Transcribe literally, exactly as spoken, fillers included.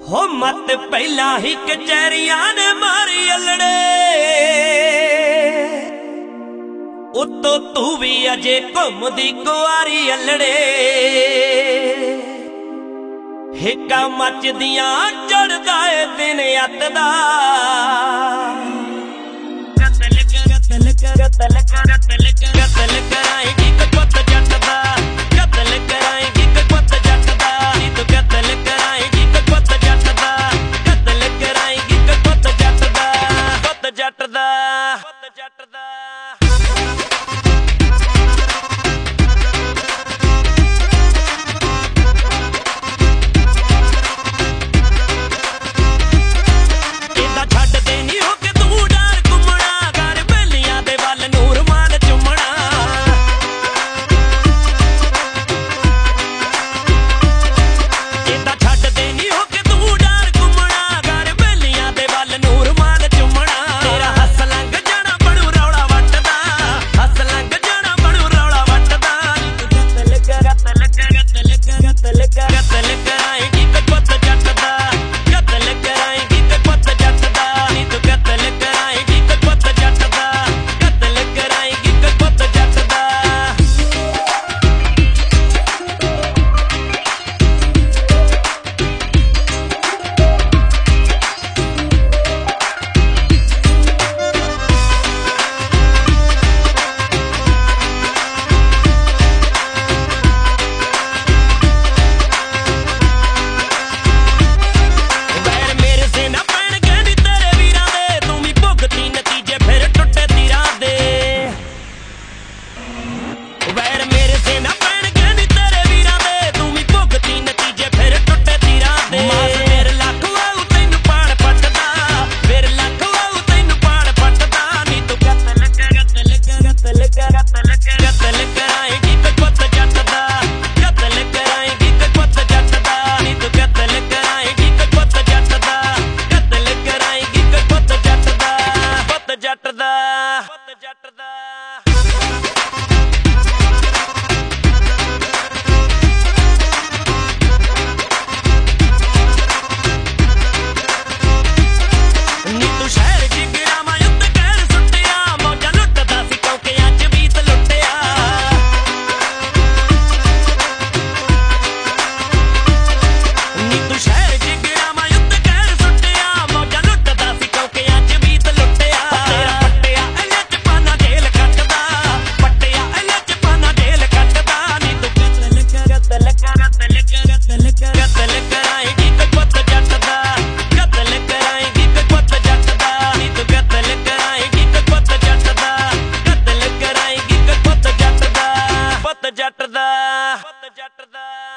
हो मत पहला ही कचहरियां ने मारी अलड़े, उत्तो तू भी अजे घुमदी कुआरी अलड़े। हिक्का मचदियां चढ़दा ए दिन अत दा, कतल कतल कतल कतल कतल कराएगी पुत जट दा, कतल कराएगी पुत जट दा, तू कतल कराएगी पुत जट दा, कतल कराएगी पुत जट दा, पुत जट दा, पुत जट दा। जट दा, पुत जट दा।